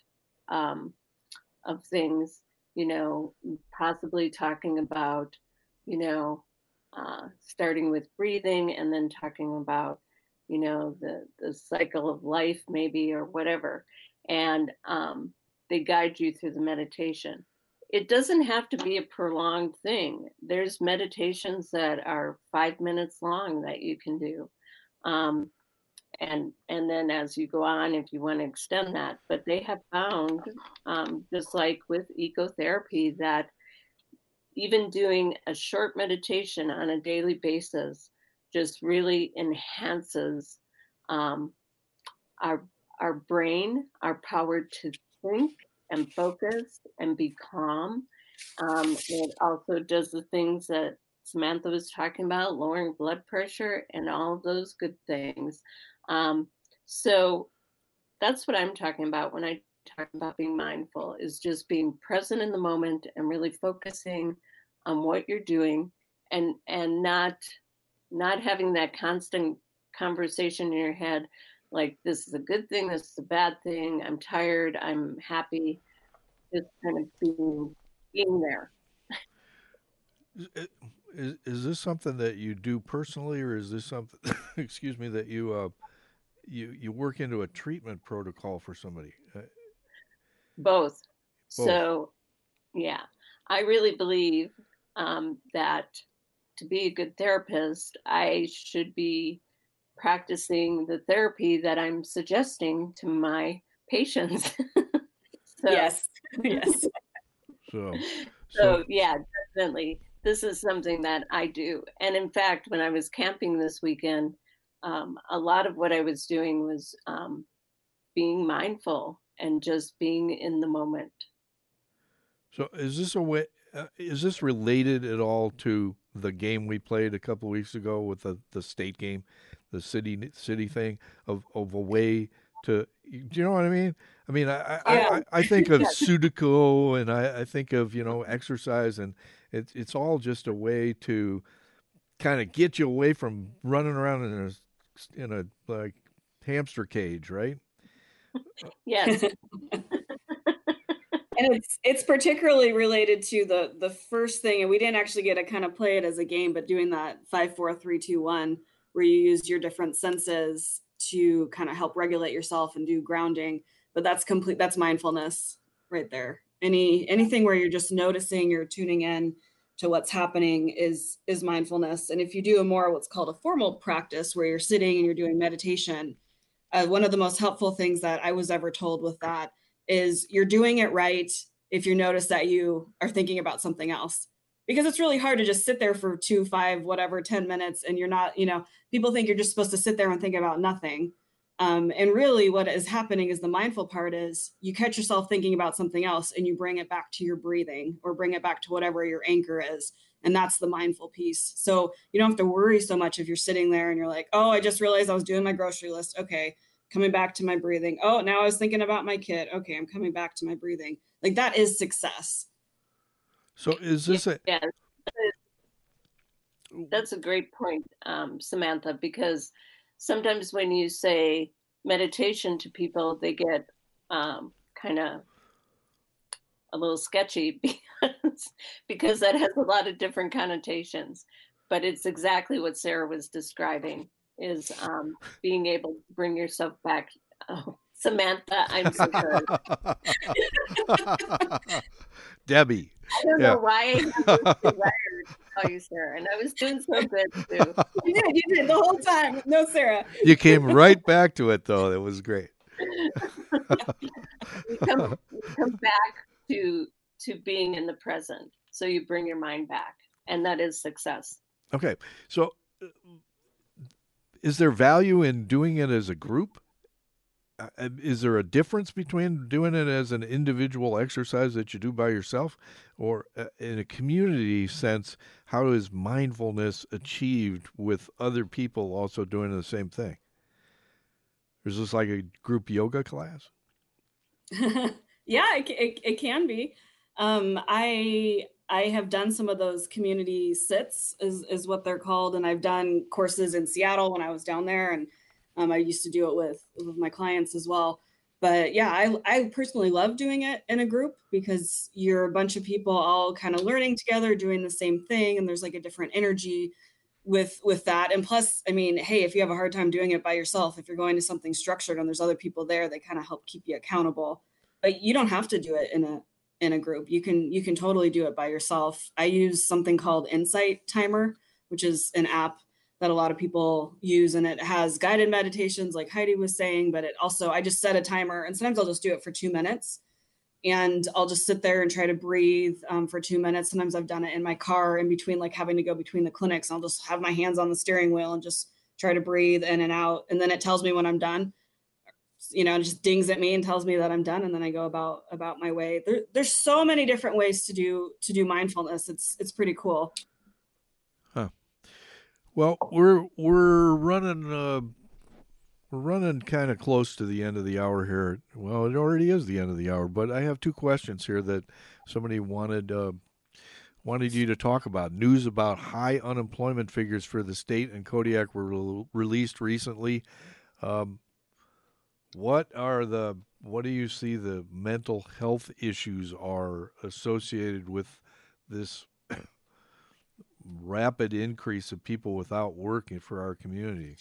S5: of things, you know, possibly talking about, you know, starting with breathing and then talking about, you know, the cycle of life maybe or whatever. And they guide you through the meditation. It doesn't have to be a prolonged thing. There's meditations that are 5 minutes long that you can do. And then as you go on, if you want to extend that, but they have found, just like with ecotherapy, that even doing a short meditation on a daily basis just really enhances our brain, our power to think and focus and be calm. It also does the things that Samantha was talking about, lowering blood pressure and all of those good things. So that's what I'm talking about when I talk about being mindful, is just being present in the moment and really focusing on what you're doing, and not having that constant conversation in your head like this is a good thing, this is a bad thing, I'm tired, I'm happy. Just kind of being there.
S3: Is this something that you do personally, or is this something, excuse me, that you work into a treatment protocol for somebody?
S5: Both.
S3: Both.
S5: So, yeah, I really believe that to be a good therapist, I should be practicing the therapy that I'm suggesting to my patients. So,
S4: Yes. Yes.
S5: So yeah, definitely. This is something that I do. And in fact, when I was camping this weekend, a lot of what I was doing was being mindful and just being in the moment.
S3: So is this a way? Is this related at all to the game we played a couple of weeks ago with the state game, the city thing of a way to? Do you know what I mean? I mean, I think of Sudoku, and I think of, you know, exercise, and it's all just a way to kind of get you away from running around in a like hamster cage, right?
S5: Yes.
S4: And it's particularly related to the first thing, and we didn't actually get to kind of play it as a game, but doing that 5, 4, 3, 2, 1, where you use your different senses to kind of help regulate yourself and do grounding. But that's mindfulness right there. Anything where you're just noticing, you're tuning in to what's happening is mindfulness. And if you do a more what's called a formal practice where you're sitting and you're doing meditation, one of the most helpful things that I was ever told with that is you're doing it right if you notice that you are thinking about something else. Because it's really hard to just sit there for 2, 5, whatever, 10 minutes, and you're not, people think you're just supposed to sit there and think about nothing. And really what is happening is the mindful part is you catch yourself thinking about something else and you bring it back to your breathing or bring it back to whatever your anchor is. And that's the mindful piece. So you don't have to worry so much if you're sitting there and you're like, oh, I just realized I was doing my grocery list. Okay, coming back to my breathing. Oh, now I was thinking about my kid. Okay, I'm coming back to my breathing. Like that is success.
S3: So is this
S5: Yeah, that's a great point, Samantha, because sometimes when you say meditation to people, they get kind of a little sketchy because that has a lot of different connotations. But it's exactly what Sarah was describing, is being able to bring yourself back. Oh, Samantha, I'm so sorry.
S3: Debbie.
S5: I don't know why I have this desire to call you Sarah, and I was doing so good too.
S4: You did the whole time. No, Sarah.
S3: You came right back to it, though. That was great.
S5: You come back to being in the present. So you bring your mind back, and that is success.
S3: Okay. So is there value in doing it as a group? Is there a difference between doing it as an individual exercise that you do by yourself, or in a community sense, how is mindfulness achieved with other people also doing the same thing? Is this like a group yoga class?
S4: Yeah, it can be. I have done some of those community sits is what they're called. And I've done courses in Seattle when I was down there. And I used to do it with my clients as well. But yeah, I personally love doing it in a group because you're a bunch of people all kind of learning together, doing the same thing. And there's like a different energy with that. And plus, I mean, hey, if you have a hard time doing it by yourself, if you're going to something structured and there's other people there, they kind of help keep you accountable. But you don't have to do it in a group. You can totally do it by yourself. I use something called Insight Timer, which is an app that a lot of people use, and it has guided meditations like Heidi was saying, but it also, I just set a timer, and sometimes I'll just do it for 2 minutes, and I'll just sit there and try to breathe for 2 minutes. Sometimes I've done it in my car in between, like having to go between the clinics. I'll just have my hands on the steering wheel and just try to breathe in and out, and then it tells me when I'm done. It just dings at me and tells me that I'm done, and then I go about my way. There's so many different ways to do mindfulness. It's pretty cool.
S3: Huh. Well, we're running kind of close to the end of the hour here. Well, it already is the end of the hour, but I have 2 questions here that somebody wanted you to talk about. News about high unemployment figures for the state and Kodiak were released recently. What do you see the mental health issues are associated with this rapid increase of people without work for our community?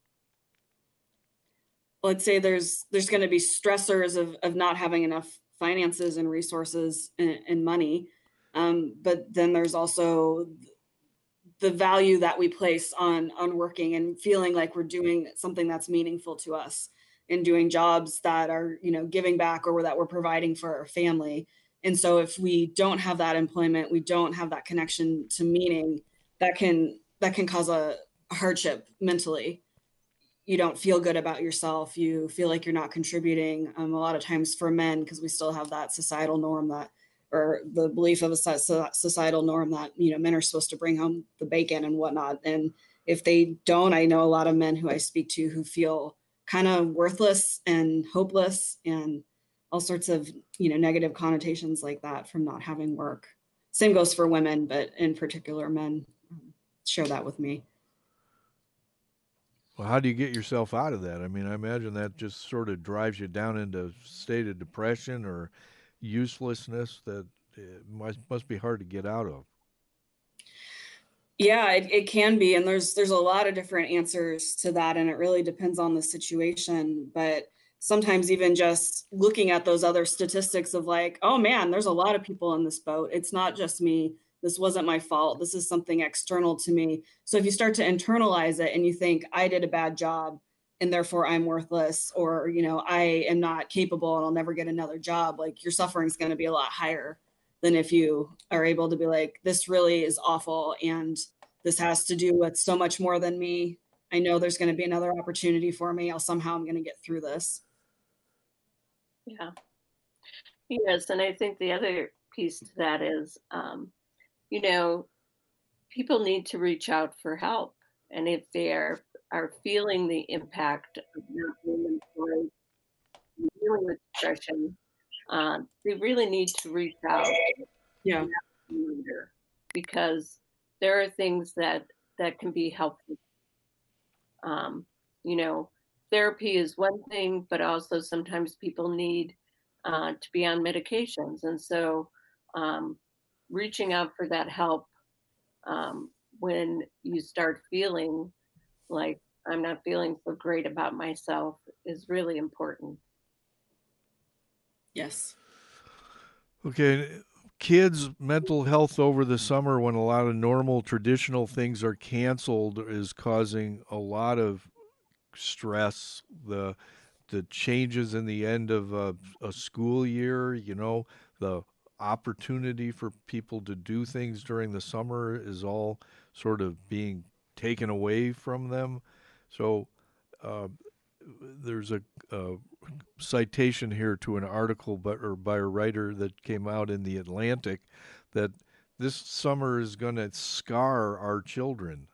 S4: Well, I'd say there's going to be stressors of not having enough finances and resources and money. But then there's also the value that we place on working and feeling like we're doing something that's meaningful to us, and doing jobs that are, giving back or that we're providing for our family. And so if we don't have that employment, we don't have that connection to meaning, that can cause a hardship mentally. You don't feel good about yourself. You feel like you're not contributing. A lot of times for men, because we still have that societal norm or the belief of a societal norm that, men are supposed to bring home the bacon and whatnot. And if they don't, I know a lot of men who I speak to who feel kind of worthless and hopeless and all sorts of, negative connotations like that from not having work. Same goes for women, but in particular, men share that with me.
S3: Well, how do you get yourself out of that? I mean, I imagine that just sort of drives you down into a state of depression or uselessness that must be hard to get out of.
S4: Yeah, it can be, and there's a lot of different answers to that, and it really depends on the situation. But sometimes even just looking at those other statistics of like, oh man, there's a lot of people in this boat. It's not just me. This wasn't my fault. This is something external to me. So if you start to internalize it and you think I did a bad job and therefore I'm worthless, or I am not capable and I'll never get another job, like your suffering is going to be a lot higher than if you are able to be like, this really is awful and this has to do with so much more than me. I know there's going to be another opportunity for me. I'm going to get through this.
S5: Yeah. Yes, and I think the other piece to that is, you know, people need to reach out for help, and if they are feeling the impact of not being employed, dealing with depression, they really need to reach out
S4: Yeah.
S5: because there are things that can be helpful. Um, you know, therapy is one thing, but also sometimes people need to be on medications, and so reaching out for that help when you start feeling like I'm not feeling so great about myself is really important.
S4: Yes.
S3: Okay, kids' mental health over the summer when a lot of normal traditional things are canceled is causing a lot of stress. The changes in the end of a school year, the opportunity for people to do things during the summer is all sort of being taken away from them. So uh, there's a citation here to an article by a writer that came out in the Atlantic that this summer is going to scar our children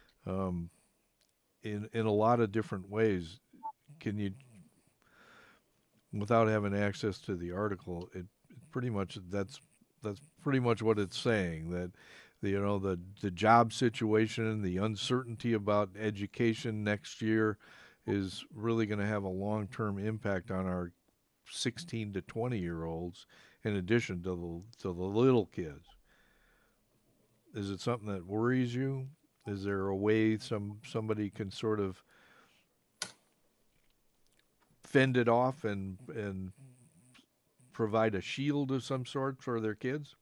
S3: in a lot of different ways. Can you, without having access to the article, it pretty much that's pretty much what it's saying, that the job situation, the uncertainty about education next year is really going to have a long-term impact on our 16 to 20-year-olds in addition to the little kids. Is it something that worries you? Is there a way somebody can sort of fend it off and provide a shield of some sort for their kids?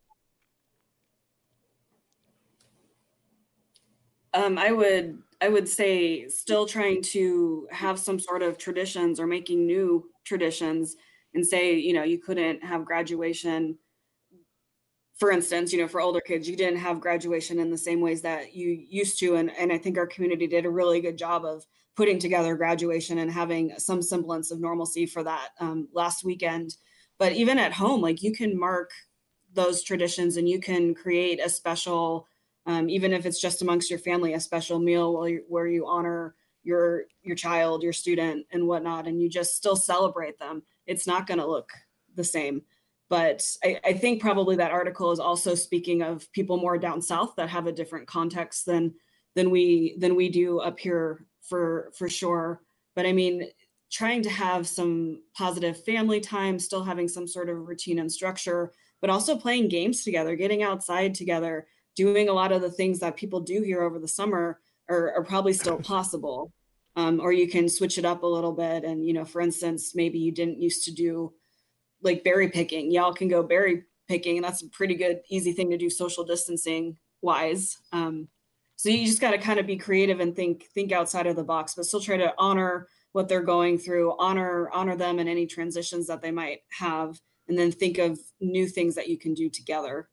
S4: I would say still trying to have some sort of traditions or making new traditions, and say, you couldn't have graduation, for instance, for older kids, you didn't have graduation in the same ways that you used to. And I think our community did a really good job of putting together graduation and having some semblance of normalcy for that last weekend. But even at home, like you can mark those traditions and you can create a special, even if it's just amongst your family, a special meal where you honor your child, your student, and whatnot, and you just still celebrate them. It's not going to look the same. But I think probably that article is also speaking of people more down south that have a different context than we do up here, for sure. But I mean, trying to have some positive family time, still having some sort of routine and structure, but also playing games together, getting outside together, doing a lot of the things that people do here over the summer are probably still possible. Or you can switch it up a little bit. And, for instance, maybe you didn't used to do like berry picking. Y'all can go berry picking, and that's a pretty good, easy thing to do social distancing wise. So you just got to kind of be creative and think outside of the box, but still try to honor what they're going through, honor them and any transitions that they might have, and then think of new things that you can do together.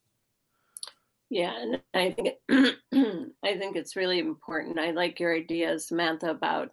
S5: Yeah, and I think I think it's really important. I like your idea, Samantha, about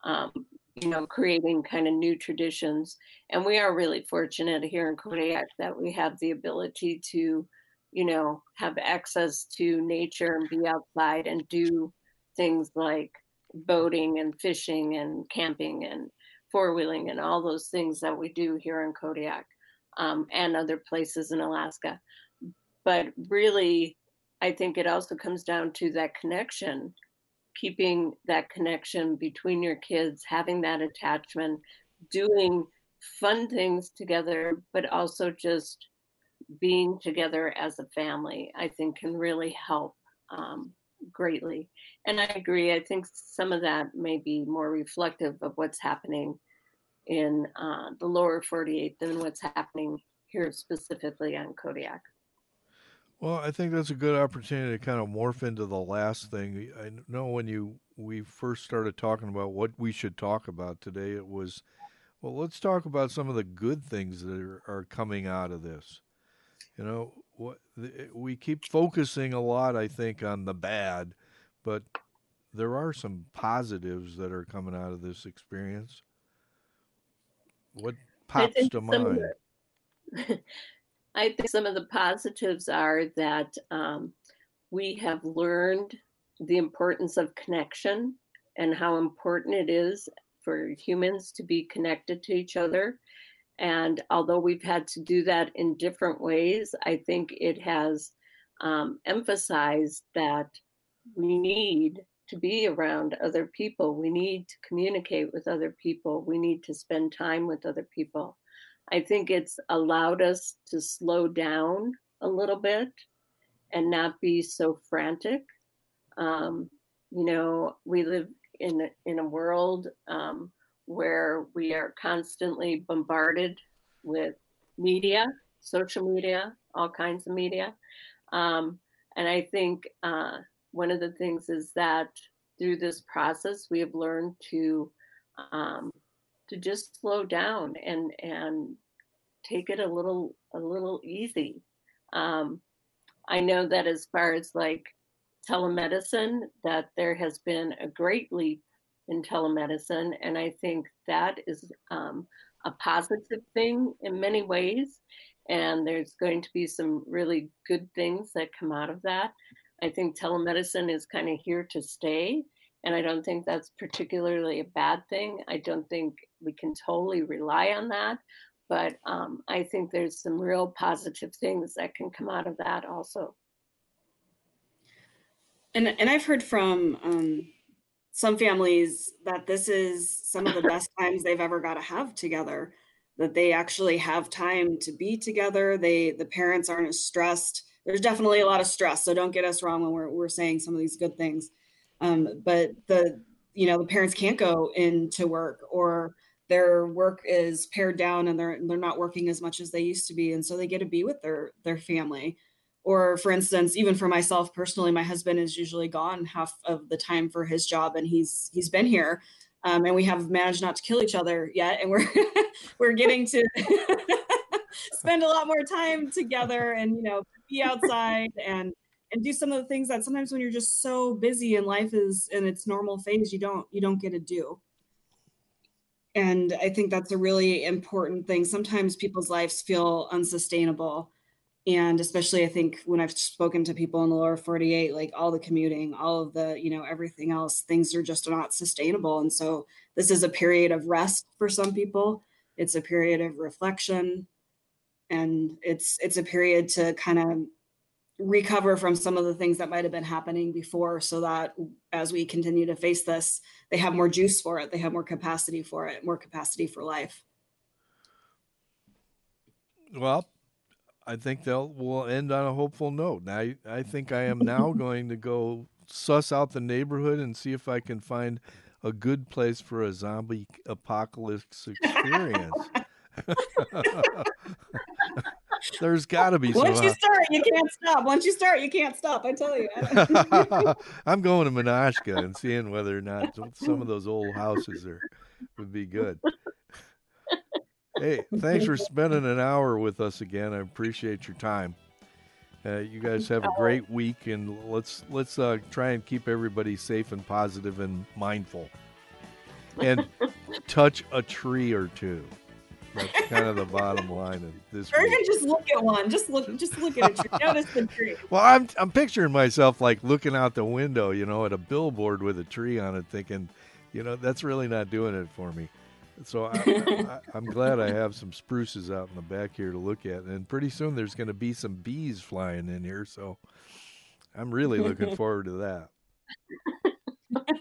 S5: creating kind of new traditions. And we are really fortunate here in Kodiak that we have the ability to, have access to nature and be outside and do things like boating and fishing and camping and four-wheeling and all those things that we do here in Kodiak, and other places in Alaska. But really, I think it also comes down to that connection. keeping that connection between your kids, having that attachment, doing fun things together, but also just being together as a family, I think can really help greatly. And I agree. I think some of that may be more reflective of what's happening in the lower 48 than what's happening here specifically on Kodiak.
S3: Well, I think that's a good opportunity to kind of morph into the last thing. I know when we first started talking about what we should talk about today, it was, well, let's talk about some of the good things that are coming out of this. You know, we keep focusing a lot, I think, on the bad, but there are some positives that are coming out of this experience. What pops to mind?
S5: I think some of the positives are that we have learned the importance of connection and how important it is for humans to be connected to each other. And although we've had to do that in different ways, I think it has emphasized that we need to be around other people. We need to communicate with other people. We need to spend time with other people. I think it's allowed us to slow down a little bit and not be so frantic. We live in a world where we are constantly bombarded with media, social media, all kinds of media. And I think one of the things is that through this process, we have learned to just slow down and take it a little easy. I know that as far as like telemedicine, that there has been a great leap in telemedicine, and I think that is a positive thing in many ways. And there's going to be some really good things that come out of that. I think telemedicine is kind of here to stay. And I don't think that's particularly a bad thing. I don't think we can totally rely on that. But I think there's some real positive things that can come out of that also.
S4: And I've heard from some families that this is some of the best times they've ever got to have together, that they actually have time to be together. The parents aren't as stressed. There's definitely a lot of stress, so don't get us wrong when we're saying some of these good things. But the parents can't go into work, or their work is pared down and they're not working as much as they used to be, and so they get to be with their family. Or for instance, even for myself personally, my husband is usually gone half of the time for his job, and he's been here, and we have managed not to kill each other yet, and we're getting to spend a lot more time together, and be outside and do some of the things that sometimes when you're just so busy and life is in its normal phase, you don't get to do. And I think that's a really important thing. Sometimes people's lives feel unsustainable. And especially I think when I've spoken to people in the lower 48, like all the commuting, all of the, everything else, things are just not sustainable. And so this is a period of rest for some people. It's a period of reflection. And it's a period to kind of recover from some of the things that might have been happening before, so that as we continue to face this, they have more juice for it. They have more capacity for it, more capacity for life.
S3: Well, I think we'll end on a hopeful note. Now, I think I am now going to go suss out the neighborhood and see if I can find a good place for a zombie apocalypse experience. There's got to be some.
S4: Once you start, you can't stop. Once you start, you can't stop. I tell you.
S3: I'm going to Menashka and seeing whether or not some of those old houses would be good. Hey, thanks for spending an hour with us again. I appreciate your time. You guys have a great week, and let's try and keep everybody safe and positive and mindful. And touch a tree or two. That's kind of the bottom line of this.
S4: Or even just look at one. Just look at a tree. Notice the tree.
S3: Well, I'm picturing myself like looking out the window, at a billboard with a tree on it, thinking, that's really not doing it for me. So I'm glad I have some spruces out in the back here to look at, and pretty soon there's going to be some bees flying in here. So I'm really looking forward to that.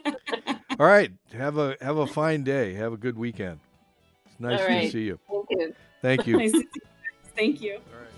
S3: All right. Have a fine day. Have a good weekend. It's nice
S5: All
S3: to
S5: right.
S3: see you.
S5: Thank you.
S3: Thank you.
S4: Nice to see you. Thank you.
S3: All right.